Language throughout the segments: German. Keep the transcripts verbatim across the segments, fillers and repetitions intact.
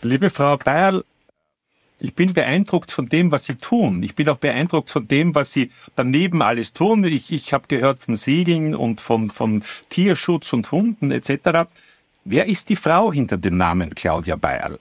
Liebe Frau Beierl, ich bin beeindruckt von dem, was Sie tun. Ich bin auch beeindruckt von dem, was Sie daneben alles tun. Ich, ich habe gehört von Segeln und von, von Tierschutz und Hunden et cetera. Wer ist die Frau hinter dem Namen Claudia Beierl?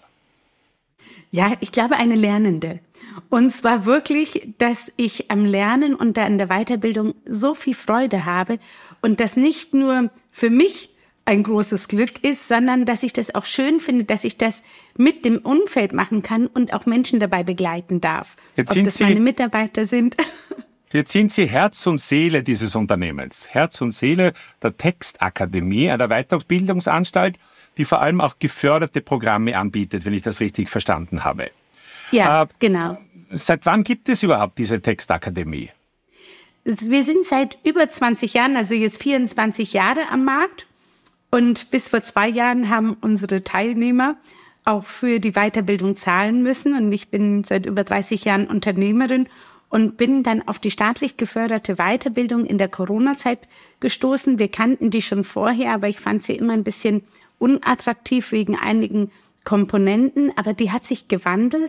Ja, ich glaube, eine Lernende. Und zwar wirklich, dass ich am Lernen und an der Weiterbildung so viel Freude habe und das nicht nur für mich ein großes Glück ist, sondern dass ich das auch schön finde, dass ich das mit dem Umfeld machen kann und auch Menschen dabei begleiten darf. Jetzt Ob sind das Sie, meine Mitarbeiter sind. Jetzt sind Sie Herz und Seele dieses Unternehmens. Herz und Seele der Textakademie, einer Weiterbildungsanstalt, die vor allem auch geförderte Programme anbietet, wenn ich das richtig verstanden habe. Ja, äh, genau. Seit wann gibt es überhaupt diese Textakademie? Wir sind seit über zwanzig Jahren, also jetzt vierundzwanzig Jahre am Markt. Und bis vor zwei Jahren haben unsere Teilnehmer auch für die Weiterbildung zahlen müssen. Und ich bin seit über dreißig Jahren Unternehmerin und bin dann auf die staatlich geförderte Weiterbildung in der Corona-Zeit gestoßen. Wir kannten die schon vorher, aber ich fand sie immer ein bisschen unattraktiv wegen einigen Komponenten. Aber die hat sich gewandelt.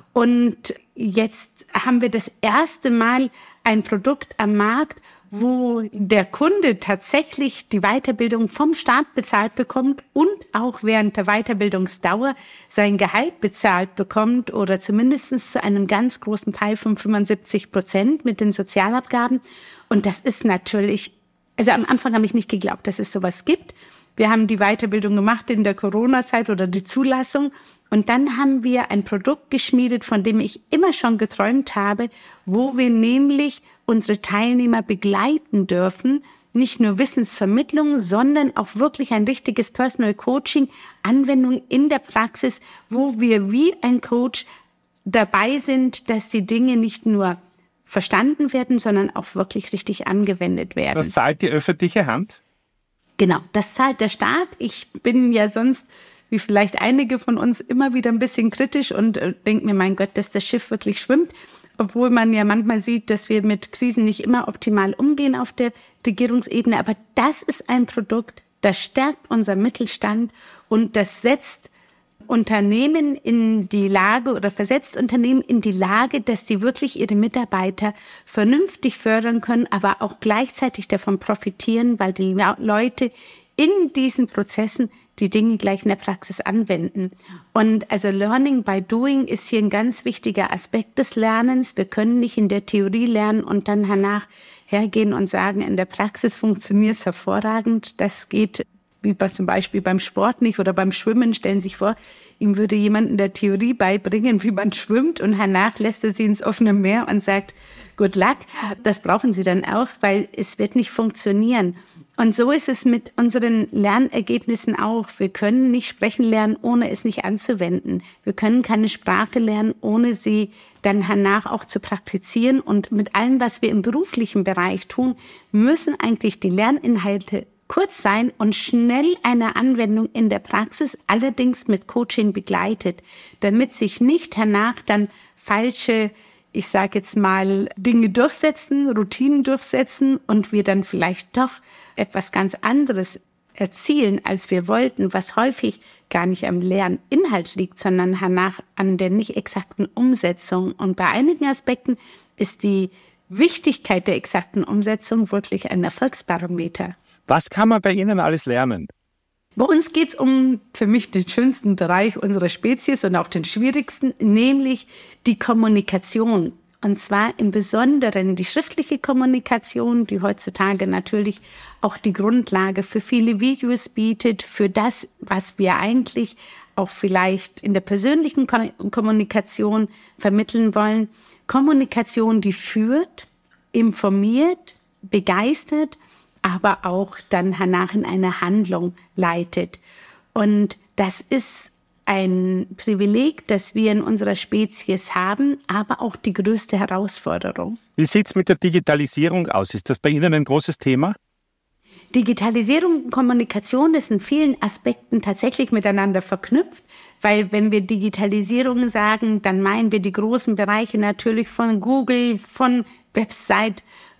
Und jetzt haben wir das erste Mal ein Produkt am Markt, wo der Kunde tatsächlich die Weiterbildung vom Staat bezahlt bekommt und auch während der Weiterbildungsdauer sein Gehalt bezahlt bekommt oder zumindest zu einem ganz großen Teil von fünfundsiebzig Prozent mit den Sozialabgaben. Und das ist natürlich, also am Anfang habe ich nicht geglaubt, dass es sowas gibt. Wir haben die Weiterbildung gemacht in der Corona-Zeit oder die Zulassung. Und dann haben wir ein Produkt geschmiedet, von dem ich immer schon geträumt habe, wo wir nämlich unsere Teilnehmer begleiten dürfen, nicht nur Wissensvermittlung, sondern auch wirklich ein richtiges Personal Coaching, Anwendung in der Praxis, wo wir wie ein Coach dabei sind, dass die Dinge nicht nur verstanden werden, sondern auch wirklich richtig angewendet werden. Das zahlt die öffentliche Hand? Genau, das zahlt der Staat. Ich bin ja sonst, wie vielleicht einige von uns, immer wieder ein bisschen kritisch und äh, denke mir, mein Gott, dass das Schiff wirklich schwimmt. Obwohl man ja manchmal sieht, dass wir mit Krisen nicht immer optimal umgehen auf der Regierungsebene. Aber das ist ein Produkt, das stärkt unser Mittelstand und das setzt Unternehmen in die Lage oder versetzt Unternehmen in die Lage, dass die wirklich ihre Mitarbeiter vernünftig fördern können, aber auch gleichzeitig davon profitieren, weil die Leute in diesen Prozessen die Dinge gleich in der Praxis anwenden. Und also Learning by Doing ist hier ein ganz wichtiger Aspekt des Lernens. Wir können nicht in der Theorie lernen und dann danach hergehen und sagen, in der Praxis funktioniert es hervorragend. Das geht wie bei, zum Beispiel beim Sport nicht oder beim Schwimmen. Stellen Sie sich vor, ihm würde jemand in der Theorie beibringen, wie man schwimmt und danach lässt er Sie ins offene Meer und sagt, good luck. Das brauchen Sie dann auch, weil es wird nicht funktionieren. Und so ist es mit unseren Lernergebnissen auch. Wir können nicht sprechen lernen, ohne es nicht anzuwenden. Wir können keine Sprache lernen, ohne sie dann danach auch zu praktizieren. Und mit allem, was wir im beruflichen Bereich tun, müssen eigentlich die Lerninhalte kurz sein und schnell eine Anwendung in der Praxis, allerdings mit Coaching begleitet, damit sich nicht danach dann falsche, ich sage jetzt mal, Dinge durchsetzen, Routinen durchsetzen und wir dann vielleicht doch etwas ganz anderes erzielen, als wir wollten, was häufig gar nicht am Lerninhalt liegt, sondern danach an der nicht exakten Umsetzung. Und bei einigen Aspekten ist die Wichtigkeit der exakten Umsetzung wirklich ein Erfolgsbarometer. Was kann man bei Ihnen alles lernen? Bei uns geht es um für mich den schönsten Bereich unserer Spezies und auch den schwierigsten, nämlich die Kommunikation. Und zwar im Besonderen die schriftliche Kommunikation, die heutzutage natürlich auch die Grundlage für viele Videos bietet, für das, was wir eigentlich auch vielleicht in der persönlichen Kommunikation vermitteln wollen. Kommunikation, die führt, informiert, begeistert, aber auch dann danach in eine Handlung leitet. Und das ist ein Privileg, das wir in unserer Spezies haben, aber auch die größte Herausforderung. Wie sieht es mit der Digitalisierung aus? Ist das bei Ihnen ein großes Thema? Digitalisierung und Kommunikation ist in vielen Aspekten tatsächlich miteinander verknüpft, weil wenn wir Digitalisierung sagen, dann meinen wir die großen Bereiche natürlich von Google, von Website,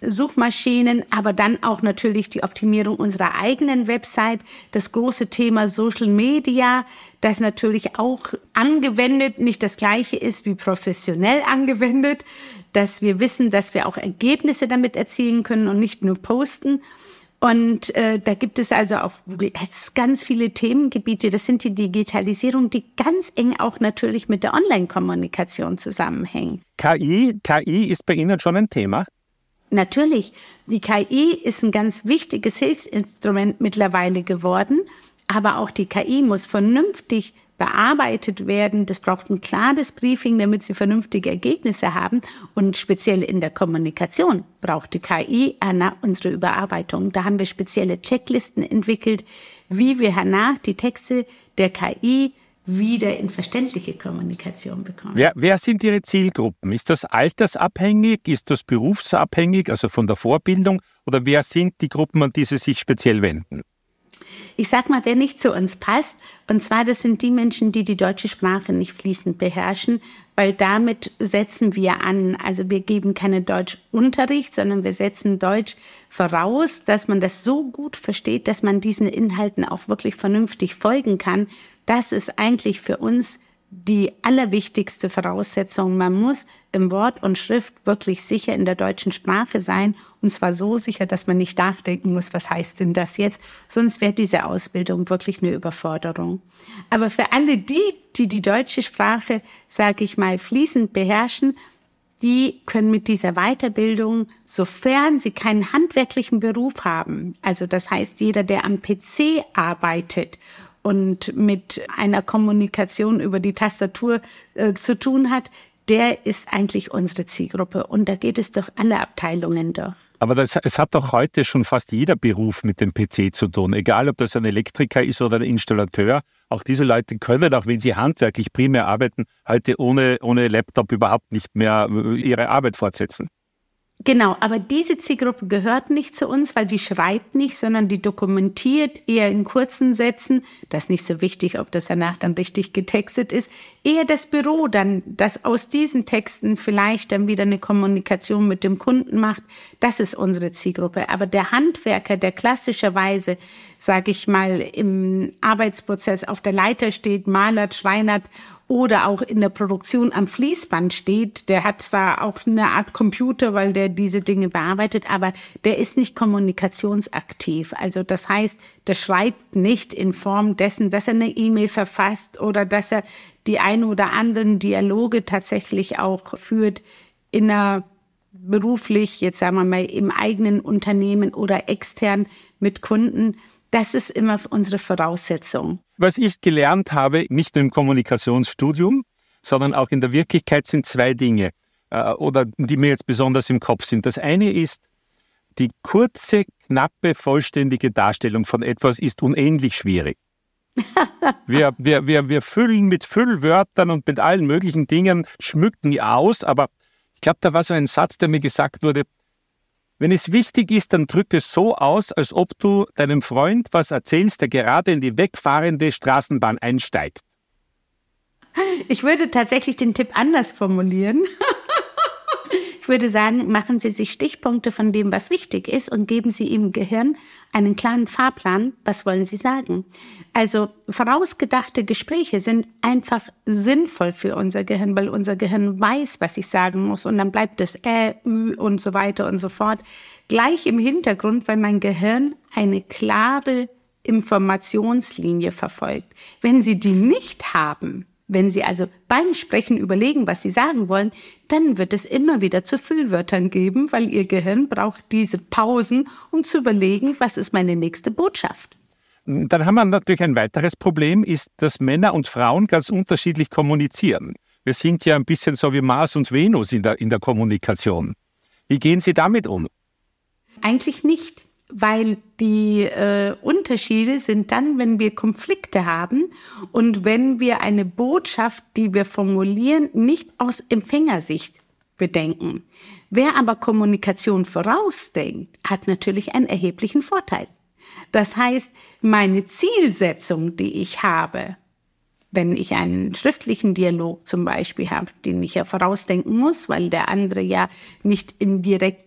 Suchmaschinen, aber dann auch natürlich die Optimierung unserer eigenen Website, das große Thema Social Media, das natürlich auch angewendet nicht das Gleiche ist wie professionell angewendet, dass wir wissen, dass wir auch Ergebnisse damit erzielen können und nicht nur posten. Und äh, da gibt es also auch Google Ads ganz viele Themengebiete. Das sind die Digitalisierung, die ganz eng auch natürlich mit der Online-Kommunikation zusammenhängen. K I, K I ist bei Ihnen schon ein Thema? Natürlich. Die K I ist ein ganz wichtiges Hilfsinstrument mittlerweile geworden. Aber auch die K I muss vernünftig bearbeitet werden. Das braucht ein klares Briefing, damit sie vernünftige Ergebnisse haben. Und speziell in der Kommunikation braucht die K I hernach unsere Überarbeitung. Da haben wir spezielle Checklisten entwickelt, wie wir hernach die Texte der K I wieder in verständliche Kommunikation bekommen. Wer, wer sind Ihre Zielgruppen? Ist das altersabhängig? Ist das berufsabhängig, also von der Vorbildung? Oder wer sind die Gruppen, an die Sie sich speziell wenden? Ich sag mal, wer nicht zu uns passt, und zwar das sind die Menschen, die die deutsche Sprache nicht fließend beherrschen, weil damit setzen wir an. Also wir geben keinen Deutschunterricht, sondern wir setzen Deutsch voraus, dass man das so gut versteht, dass man diesen Inhalten auch wirklich vernünftig folgen kann. Das ist eigentlich für uns die allerwichtigste Voraussetzung. Man muss im Wort und Schrift wirklich sicher in der deutschen Sprache sein. Und zwar so sicher, dass man nicht nachdenken muss, was heißt denn das jetzt? Sonst wäre diese Ausbildung wirklich eine Überforderung. Aber für alle die, die die deutsche Sprache, sage ich mal, fließend beherrschen, die können mit dieser Weiterbildung, sofern sie keinen handwerklichen Beruf haben, also das heißt, jeder, der am P C arbeitet und mit einer Kommunikation über die Tastatur äh, zu tun hat, der ist eigentlich unsere Zielgruppe. Und da geht es durch alle Abteilungen durch. Aber das, es hat doch heute schon fast jeder Beruf mit dem P C zu tun. Egal, ob das ein Elektriker ist oder ein Installateur. Auch diese Leute können, auch wenn sie handwerklich primär arbeiten, heute ohne, ohne Laptop überhaupt nicht mehr ihre Arbeit fortsetzen. Genau, aber diese Zielgruppe gehört nicht zu uns, weil die schreibt nicht, sondern die dokumentiert eher in kurzen Sätzen. Das ist nicht so wichtig, ob das danach dann richtig getextet ist. Eher das Büro dann, das aus diesen Texten vielleicht dann wieder eine Kommunikation mit dem Kunden macht. Das ist unsere Zielgruppe. Aber der Handwerker, der klassischerweise, sage ich mal, im Arbeitsprozess auf der Leiter steht, malert, schreinert, oder auch in der Produktion am Fließband steht, der hat zwar auch eine Art Computer, weil der diese Dinge bearbeitet, aber der ist nicht kommunikationsaktiv. Also das heißt, der schreibt nicht in Form dessen, dass er eine E-Mail verfasst oder dass er die ein oder anderen Dialoge tatsächlich auch führt in einer beruflich, jetzt sagen wir mal, im eigenen Unternehmen oder extern mit Kunden. Das ist immer unsere Voraussetzung. Was ich gelernt habe, nicht nur im Kommunikationsstudium, sondern auch in der Wirklichkeit, sind zwei Dinge, äh, oder die mir jetzt besonders im Kopf sind. Das eine ist, die kurze, knappe, vollständige Darstellung von etwas ist unendlich schwierig. wir, wir, wir, wir füllen mit Füllwörtern und mit allen möglichen Dingen, schmücken aus, aber ich glaube, da war so ein Satz, der mir gesagt wurde: Wenn es wichtig ist, dann drück es so aus, als ob du deinem Freund was erzählst, der gerade in die wegfahrende Straßenbahn einsteigt. Ich würde tatsächlich den Tipp anders formulieren. Ich würde sagen, machen Sie sich Stichpunkte von dem, was wichtig ist, und geben Sie im Gehirn einen klaren Fahrplan. Was wollen Sie sagen? Also vorausgedachte Gespräche sind einfach sinnvoll für unser Gehirn, weil unser Gehirn weiß, was ich sagen muss. Und dann bleibt es Ä, Ü und so weiter und so fort gleich im Hintergrund, weil mein Gehirn eine klare Informationslinie verfolgt. Wenn Sie die nicht haben, wenn Sie also beim Sprechen überlegen, was Sie sagen wollen, dann wird es immer wieder zu Füllwörtern geben, weil Ihr Gehirn braucht diese Pausen, um zu überlegen, was ist meine nächste Botschaft. Dann haben wir natürlich ein weiteres Problem, ist, dass Männer und Frauen ganz unterschiedlich kommunizieren. Wir sind ja ein bisschen so wie Mars und Venus in der, in der Kommunikation. Wie gehen Sie damit um? Eigentlich nicht. Weil die äh, Unterschiede sind dann, wenn wir Konflikte haben und wenn wir eine Botschaft, die wir formulieren, nicht aus Empfängersicht bedenken. Wer aber Kommunikation vorausdenkt, hat natürlich einen erheblichen Vorteil. Das heißt, meine Zielsetzung, die ich habe, wenn ich einen schriftlichen Dialog zum Beispiel habe, den ich ja vorausdenken muss, weil der andere ja nicht im direkten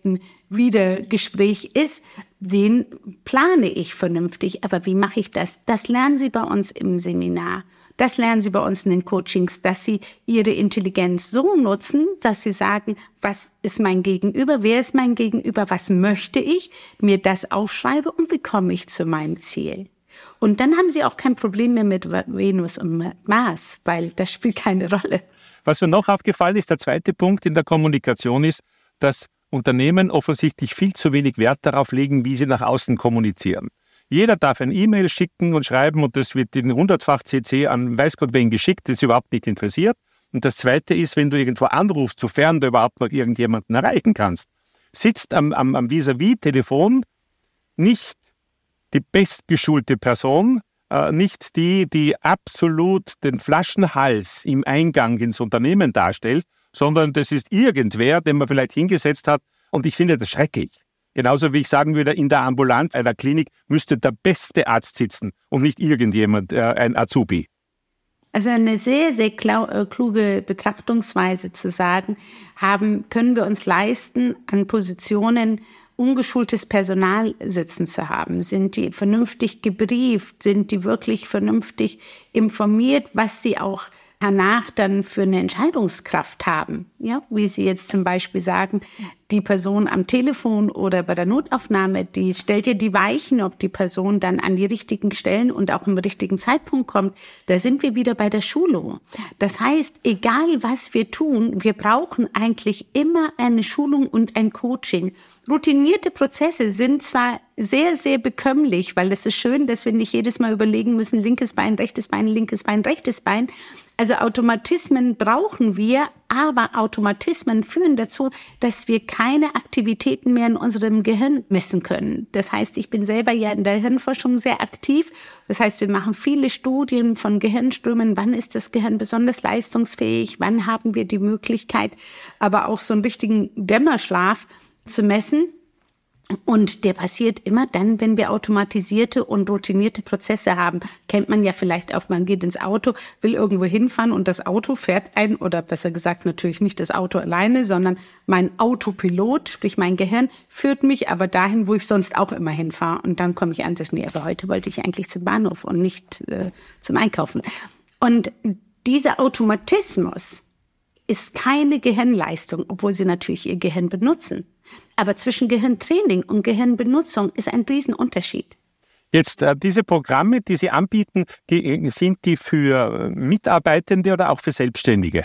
wieder Gespräch ist, den plane ich vernünftig. Aber wie mache ich das? Das lernen Sie bei uns im Seminar. Das lernen Sie bei uns in den Coachings, dass Sie Ihre Intelligenz so nutzen, dass Sie sagen, was ist mein Gegenüber, wer ist mein Gegenüber, was möchte ich, mir das aufschreibe und wie komme ich zu meinem Ziel. Und dann haben Sie auch kein Problem mehr mit Venus und Mars, weil das spielt keine Rolle. Was mir noch aufgefallen ist, der zweite Punkt in der Kommunikation ist, dass Unternehmen offensichtlich viel zu wenig Wert darauf legen, wie sie nach außen kommunizieren. Jeder darf ein E-Mail schicken und schreiben und das wird in hundertfach C C an weiß Gott wen geschickt, das ist überhaupt nicht interessiert. Und das Zweite ist, wenn du irgendwo anrufst, sofern du überhaupt noch irgendjemanden erreichen kannst, sitzt am, am, am Vis-à-vis-Telefon nicht die bestgeschulte Person, äh, nicht die, die absolut den Flaschenhals im Eingang ins Unternehmen darstellt, sondern das ist irgendwer, den man vielleicht hingesetzt hat. Und ich finde das schrecklich. Genauso wie ich sagen würde, in der Ambulanz einer Klinik müsste der beste Arzt sitzen und nicht irgendjemand, äh, ein Azubi. Also eine sehr, sehr kluge Betrachtungsweise zu sagen, haben, können wir uns leisten, an Positionen ungeschultes Personal sitzen zu haben? Sind die vernünftig gebrieft? Sind die wirklich vernünftig informiert, was sie auch danach dann für eine Entscheidungskraft haben? Ja, wie Sie jetzt zum Beispiel sagen, die Person am Telefon oder bei der Notaufnahme, die stellt ja die Weichen, ob die Person dann an die richtigen Stellen und auch im richtigen Zeitpunkt kommt. Da sind wir wieder bei der Schulung. Das heißt, egal was wir tun, wir brauchen eigentlich immer eine Schulung und ein Coaching. Routinierte Prozesse sind zwar sehr, sehr bekömmlich, weil es ist schön, dass wir nicht jedes Mal überlegen müssen, linkes Bein, rechtes Bein, linkes Bein, rechtes Bein. Also Automatismen brauchen wir, aber Automatismen führen dazu, dass wir keine Aktivitäten mehr in unserem Gehirn messen können. Das heißt, ich bin selber ja in der Hirnforschung sehr aktiv. Das heißt, wir machen viele Studien von Gehirnströmen. Wann ist das Gehirn besonders leistungsfähig? Wann haben wir die Möglichkeit, aber auch so einen richtigen Dämmerschlaf zu messen? Und der passiert immer dann, wenn wir automatisierte und routinierte Prozesse haben. Kennt man ja vielleicht auch, man geht ins Auto, will irgendwo hinfahren und das Auto fährt ein, oder besser gesagt natürlich nicht das Auto alleine, sondern mein Autopilot, sprich mein Gehirn, führt mich aber dahin, wo ich sonst auch immer hinfahre. Und dann komme ich an, nee, aber heute wollte ich eigentlich zum Bahnhof und nicht äh, zum Einkaufen. Und dieser Automatismus ist keine Gehirnleistung, obwohl sie natürlich ihr Gehirn benutzen. Aber zwischen Gehirntraining und Gehirnbenutzung ist ein Riesenunterschied. Jetzt, äh, diese Programme, die Sie anbieten, die, sind die für Mitarbeitende oder auch für Selbstständige?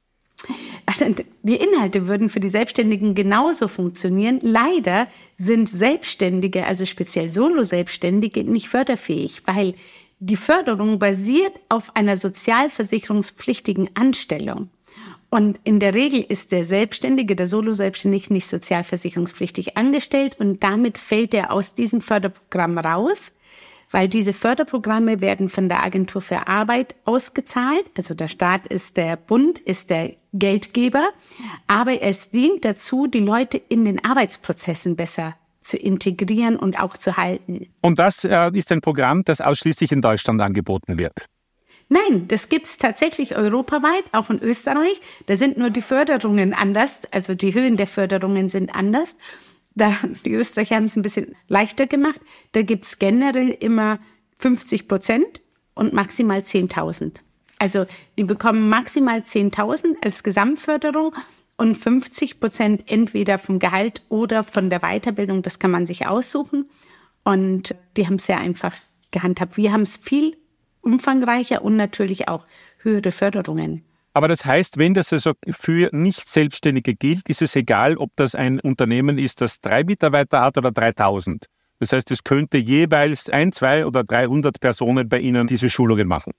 Also die Inhalte würden für die Selbstständigen genauso funktionieren. Leider sind Selbstständige, also speziell Solo-Selbstständige, nicht förderfähig, weil die Förderung basiert auf einer sozialversicherungspflichtigen Anstellung. Und in der Regel ist der Selbstständige, der Solo-Selbstständige nicht sozialversicherungspflichtig angestellt und damit fällt er aus diesem Förderprogramm raus, weil diese Förderprogramme werden von der Agentur für Arbeit ausgezahlt. Also der Staat ist der Bund, ist der Geldgeber, aber es dient dazu, die Leute in den Arbeitsprozessen besser zu integrieren und auch zu halten. Und das äh, ist ein Programm, das ausschließlich in Deutschland angeboten wird? Nein, das gibt's tatsächlich europaweit, auch in Österreich. Da sind nur die Förderungen anders, also die Höhen der Förderungen sind anders. Da, die Österreicher haben es ein bisschen leichter gemacht. Da gibt's generell immer fünfzig Prozent und maximal zehntausend. Also die bekommen maximal zehntausend als Gesamtförderung und fünfzig Prozent entweder vom Gehalt oder von der Weiterbildung. Das kann man sich aussuchen. Und die haben es sehr einfach gehandhabt. Wir haben es viel umfangreicher und natürlich auch höhere Förderungen. Aber das heißt, wenn das also für Nicht-Selbstständige gilt, ist es egal, ob das ein Unternehmen ist, das drei Mitarbeiter hat oder dreitausend. Das heißt, es könnte jeweils ein, zwei oder dreihundert Personen bei Ihnen diese Schulungen machen.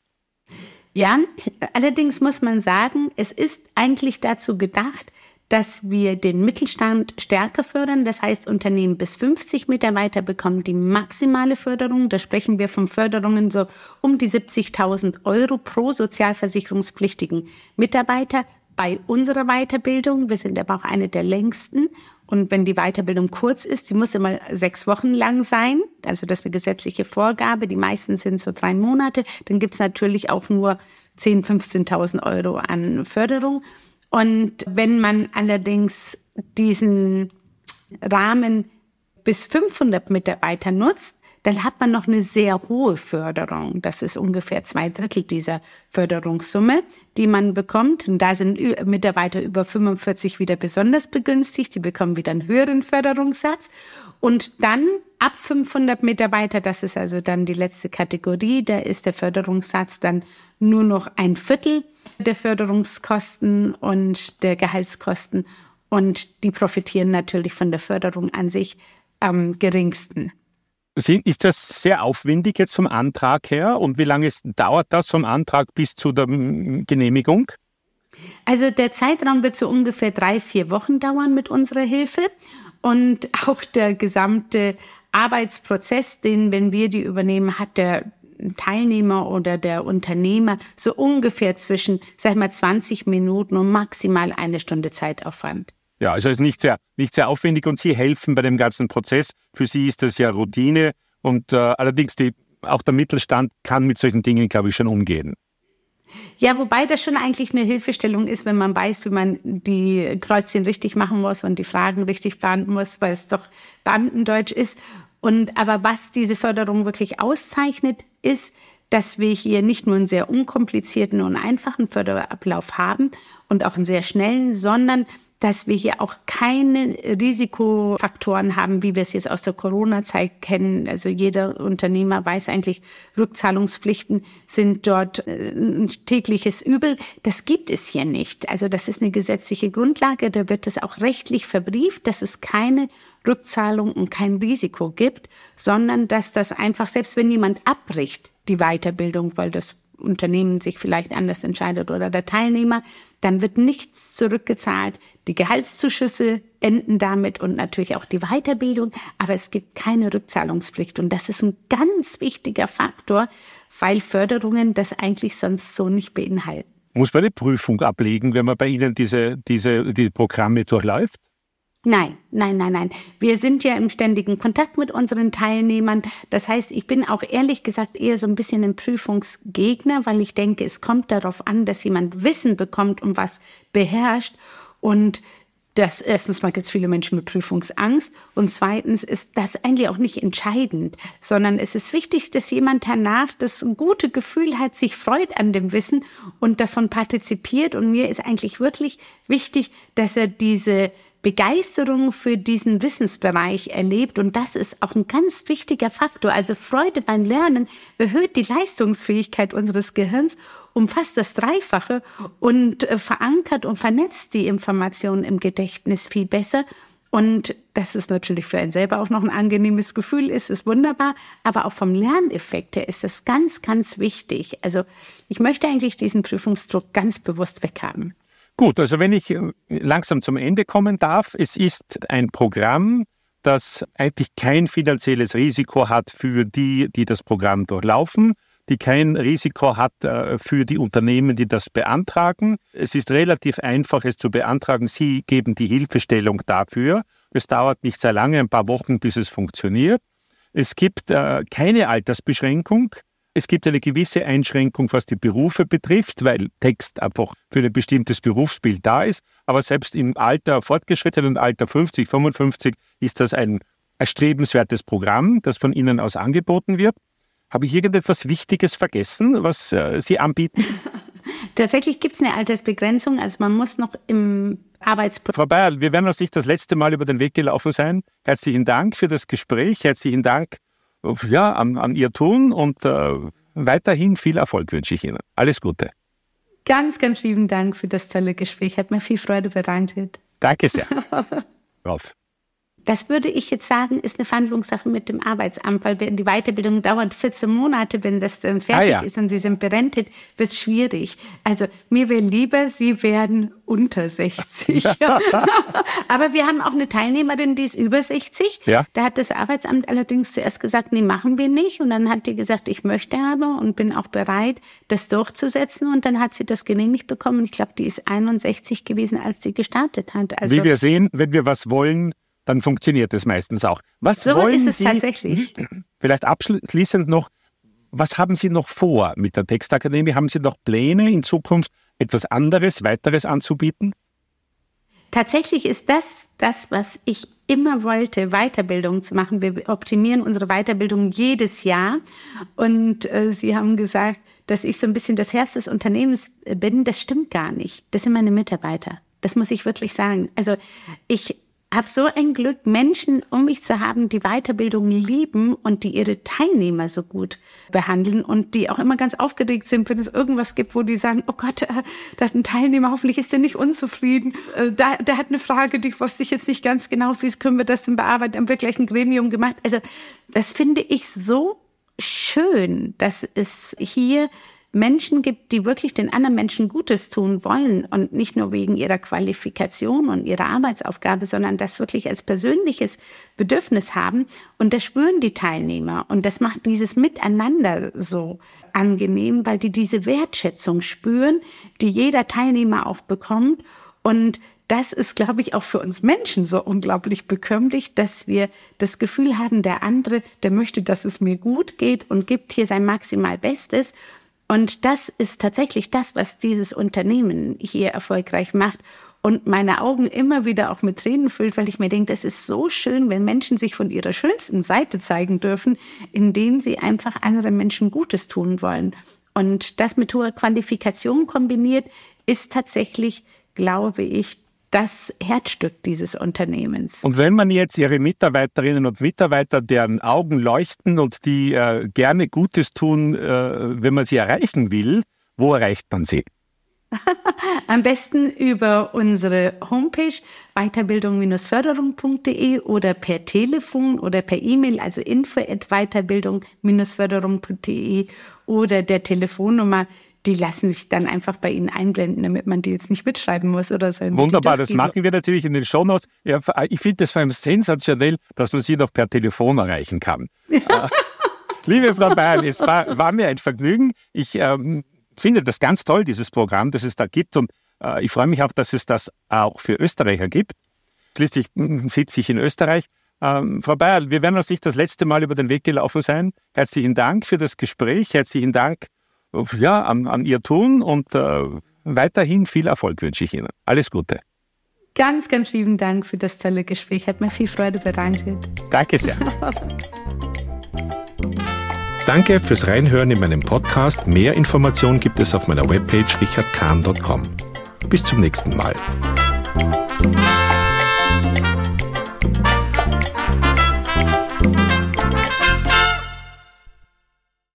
Ja, allerdings muss man sagen, es ist eigentlich dazu gedacht, dass wir den Mittelstand stärker fördern. Das heißt, Unternehmen bis fünfzig Mitarbeiter bekommen die maximale Förderung. Da sprechen wir von Förderungen so um die siebzigtausend Euro pro sozialversicherungspflichtigen Mitarbeiter bei unserer Weiterbildung. Wir sind aber auch eine der längsten. Und wenn die Weiterbildung kurz ist, die muss immer sechs Wochen lang sein. Also das ist eine gesetzliche Vorgabe. Die meisten sind so drei Monate. Dann gibt es natürlich auch nur zehntausend, fünfzehntausend Euro an Förderung. Und wenn man allerdings diesen Rahmen bis fünfhundert Mitarbeiter nutzt, dann hat man noch eine sehr hohe Förderung. Das ist ungefähr zwei Drittel dieser Förderungssumme, die man bekommt. Und da sind Mitarbeiter über fünfundvierzig wieder besonders begünstigt. Die bekommen wieder einen höheren Förderungssatz. Und dann ab fünfhundert Mitarbeiter, das ist also dann die letzte Kategorie, da ist der Förderungssatz dann nur noch ein Viertel der Förderungskosten und der Gehaltskosten. Und die profitieren natürlich von der Förderung an sich am geringsten. Ist das sehr aufwendig jetzt vom Antrag her? Und wie lange dauert das vom Antrag bis zu der Genehmigung? Also der Zeitraum wird so ungefähr drei, vier Wochen dauern mit unserer Hilfe. Und auch der gesamte Arbeitsprozess, den, wenn wir die übernehmen, hat der Teilnehmer oder der Unternehmer so ungefähr zwischen, sag ich mal, zwanzig Minuten und maximal eine Stunde Zeitaufwand. Ja, also es ist nicht sehr, nicht sehr aufwendig und Sie helfen bei dem ganzen Prozess. Für Sie ist das ja Routine und äh, allerdings die, auch der Mittelstand kann mit solchen Dingen, glaube ich, schon umgehen. Ja, wobei das schon eigentlich eine Hilfestellung ist, wenn man weiß, wie man die Kreuzchen richtig machen muss und die Fragen richtig beantworten muss, weil es doch Beamtendeutsch ist. Und aber was diese Förderung wirklich auszeichnet, ist, dass wir hier nicht nur einen sehr unkomplizierten und einfachen Förderablauf haben und auch einen sehr schnellen, sondern dass wir hier auch keine Risikofaktoren haben, wie wir es jetzt aus der Corona-Zeit kennen. Also jeder Unternehmer weiß eigentlich, Rückzahlungspflichten sind dort ein tägliches Übel. Das gibt es hier nicht. Also das ist eine gesetzliche Grundlage. Da wird es auch rechtlich verbrieft, dass es keine Rückzahlung und kein Risiko gibt, sondern dass das einfach, selbst wenn jemand abbricht, die Weiterbildung, weil das Unternehmen sich vielleicht anders entscheidet oder der Teilnehmer, dann wird nichts zurückgezahlt. Die Gehaltszuschüsse enden damit und natürlich auch die Weiterbildung, aber es gibt keine Rückzahlungspflicht. Und das ist ein ganz wichtiger Faktor, weil Förderungen das eigentlich sonst so nicht beinhalten. Muss man eine Prüfung ablegen, wenn man bei Ihnen diese, diese, die Programme durchläuft? Nein, nein, nein, nein. Wir sind ja im ständigen Kontakt mit unseren Teilnehmern. Das heißt, ich bin auch ehrlich gesagt eher so ein bisschen ein Prüfungsgegner, weil ich denke, es kommt darauf an, dass jemand Wissen bekommt und was beherrscht. Und das, erstens mal gibt es viele Menschen mit Prüfungsangst und zweitens ist das eigentlich auch nicht entscheidend, sondern es ist wichtig, dass jemand danach das gute Gefühl hat, sich freut an dem Wissen und davon partizipiert. Und mir ist eigentlich wirklich wichtig, dass er diese Begeisterung für diesen Wissensbereich erlebt und das ist auch ein ganz wichtiger Faktor. Also Freude beim Lernen erhöht die Leistungsfähigkeit unseres Gehirns um fast das Dreifache und äh, verankert und vernetzt die Informationen im Gedächtnis viel besser. Und dass es natürlich für einen selber auch noch ein angenehmes Gefühl ist, ist wunderbar. Aber auch vom Lerneffekt her ist das ganz, ganz wichtig. Also ich möchte eigentlich diesen Prüfungsdruck ganz bewusst weghaben. Gut, also wenn ich langsam zum Ende kommen darf, es ist ein Programm, das eigentlich kein finanzielles Risiko hat für die, die das Programm durchlaufen, die kein Risiko hat für die Unternehmen, die das beantragen. Es ist relativ einfach, es zu beantragen. Sie geben die Hilfestellung dafür. Es dauert nicht sehr lange, ein paar Wochen, bis es funktioniert. Es gibt keine Altersbeschränkung. Es gibt eine gewisse Einschränkung, was die Berufe betrifft, weil Text einfach für ein bestimmtes Berufsbild da ist. Aber selbst im Alter, fortgeschrittenen Alter fünfzig, fünfundfünfzig, ist das ein erstrebenswertes Programm, das von Ihnen aus angeboten wird. Habe ich irgendetwas Wichtiges vergessen, was äh, Sie anbieten? Tatsächlich gibt es eine Altersbegrenzung. Also man muss noch im Arbeitsprozess... Frau Bayer, wir werden uns nicht das letzte Mal über den Weg gelaufen sein. Herzlichen Dank für das Gespräch. Herzlichen Dank ja, an, an Ihr Tun und äh, weiterhin viel Erfolg wünsche ich Ihnen. Alles Gute. Ganz, ganz lieben Dank für das tolle Gespräch. Hat mir viel Freude bereitet. Danke sehr. Auf. Das würde ich jetzt sagen, ist eine Verhandlungssache mit dem Arbeitsamt, weil die Weiterbildung dauert vierzehn Monate, wenn das dann fertig ah, ja. ist und Sie sind berentet, wird es schwierig. Also mir wäre lieber, Sie werden unter sechzig. Aber wir haben auch eine Teilnehmerin, die ist über sechzig. Ja. Da hat das Arbeitsamt allerdings zuerst gesagt, nee, machen wir nicht. Und dann hat die gesagt, ich möchte aber und bin auch bereit, das durchzusetzen. Und dann hat sie das genehmigt bekommen. Ich glaube, die ist einundsechzig gewesen, als sie gestartet hat. Also, wie wir sehen, wenn wir was wollen, dann funktioniert es meistens auch. Was so wollen ist es Sie, tatsächlich. Vielleicht abschließend noch, was haben Sie noch vor mit der Textakademie? Haben Sie noch Pläne in Zukunft, etwas anderes, weiteres anzubieten? tatsächlich ist das das, was ich immer wollte, Weiterbildung zu machen. Wir optimieren unsere Weiterbildung jedes Jahr. Und äh, Sie haben gesagt, dass ich so ein bisschen das Herz des Unternehmens bin. Das stimmt gar nicht. Das sind meine Mitarbeiter. Das muss ich wirklich sagen. Also ich habe so ein Glück, Menschen um mich zu haben, die Weiterbildung lieben und die ihre Teilnehmer so gut behandeln und die auch immer ganz aufgeregt sind, wenn es irgendwas gibt, wo die sagen, oh Gott, äh, da hat ein Teilnehmer, hoffentlich ist der nicht unzufrieden. Äh, da, der hat eine Frage, die wusste ich jetzt nicht ganz genau, wie können wir das denn bearbeiten? Haben wir gleich ein Gremium gemacht? Also das finde ich so schön, dass es hier Menschen gibt, die wirklich den anderen Menschen Gutes tun wollen und nicht nur wegen ihrer Qualifikation und ihrer Arbeitsaufgabe, sondern das wirklich als persönliches Bedürfnis haben. Und das spüren die Teilnehmer. Und das macht dieses Miteinander so angenehm, weil die diese Wertschätzung spüren, die jeder Teilnehmer auch bekommt. Und das ist, glaube ich, auch für uns Menschen so unglaublich bekömmlich, dass wir das Gefühl haben, der andere, der möchte, dass es mir gut geht und gibt hier sein maximal Bestes. Und das ist tatsächlich das, was dieses Unternehmen hier erfolgreich macht und meine Augen immer wieder auch mit Tränen füllt, weil ich mir denke, das ist so schön, wenn Menschen sich von ihrer schönsten Seite zeigen dürfen, indem sie einfach anderen Menschen Gutes tun wollen. Und das mit hoher Qualifikation kombiniert ist tatsächlich, glaube ich, das Herzstück dieses Unternehmens. Und wenn man jetzt Ihre Mitarbeiterinnen und Mitarbeiter, deren Augen leuchten und die äh, gerne Gutes tun, äh, wenn man sie erreichen will, wo erreicht man sie? Am besten über unsere Homepage weiterbildung Förderung punkt de oder per Telefon oder per E-Mail, also info at weiterbildung Förderung punkt de oder der Telefonnummer. Die lassen sich dann einfach bei Ihnen einblenden, damit man die jetzt nicht mitschreiben muss oder so. Wunderbar, das machen wir natürlich in den Shownotes. Ja, ich finde das vor allem sensationell, dass man Sie noch per Telefon erreichen kann. Liebe Frau Bayern, es war, war mir ein Vergnügen. Ich ähm, finde das ganz toll, dieses Programm, das es da gibt. Und äh, ich freue mich auch, dass es das auch für Österreicher gibt. Schließlich sitze ich in Österreich. Ähm, Frau Bayern, wir werden uns nicht das letzte Mal über den Weg gelaufen sein. Herzlichen Dank für das Gespräch. Herzlichen Dank ja, an, an Ihr Tun und äh, weiterhin viel Erfolg wünsche ich Ihnen. Alles Gute. Ganz, ganz lieben Dank für das tolle Gespräch. Hat mir viel Freude bereitet. Danke sehr. Danke fürs Reinhören in meinem Podcast. Mehr Informationen gibt es auf meiner Webpage richard kahn punkt com. Bis zum nächsten Mal.